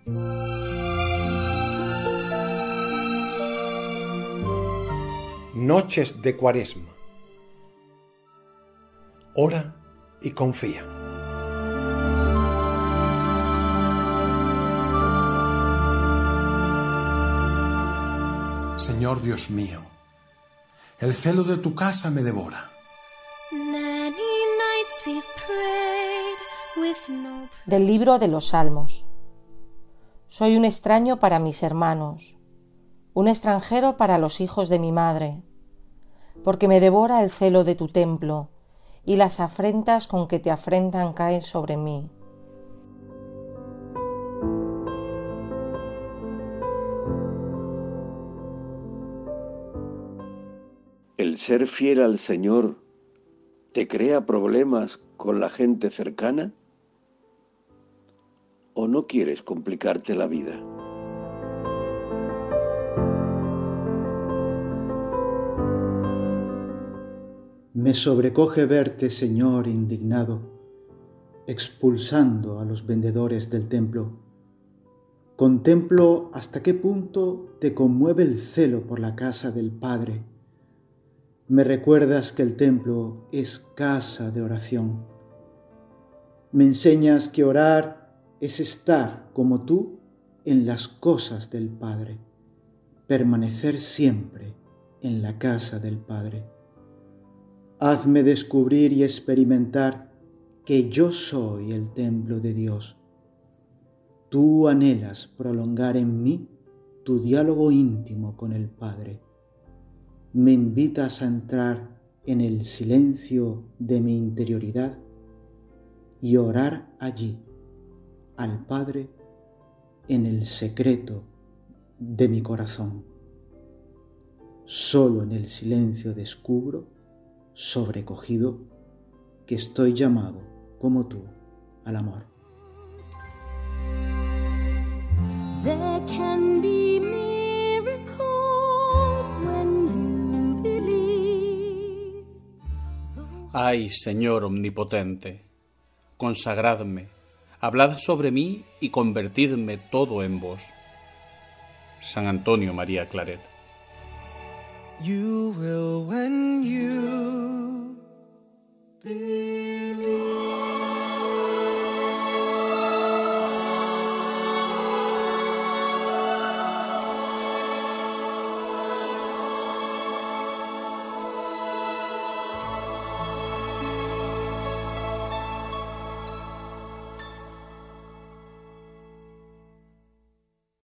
Noches de Cuaresma. Ora y confía. Señor Dios mío, el celo de tu casa me devora. Del libro de los Salmos. Soy un extraño para mis hermanos, un extranjero para los hijos de mi madre, porque me devora el celo de tu templo, y las afrentas con que te afrentan caen sobre mí. ¿El ser fiel al Señor te crea problemas con la gente cercana? ¿O no quieres complicarte la vida? Me sobrecoge verte, Señor, indignado, expulsando a los vendedores del templo. Contemplo hasta qué punto te conmueve el celo por la casa del Padre. Me recuerdas que el templo es casa de oración. Me enseñas que orar es estar como tú en las cosas del Padre, permanecer siempre en la casa del Padre. Hazme descubrir y experimentar que yo soy el templo de Dios. Tú anhelas prolongar en mí tu diálogo íntimo con el Padre. Me invitas a entrar en el silencio de mi interioridad y orar allí al Padre en el secreto de mi corazón. Solo en el silencio descubro, sobrecogido, que estoy llamado, como tú, al amor. There can be miracles when you believe. Ay, Señor omnipotente, consagradme, hablad sobre mí y convertidme todo en vos. San Antonio María Claret. You will when you believe.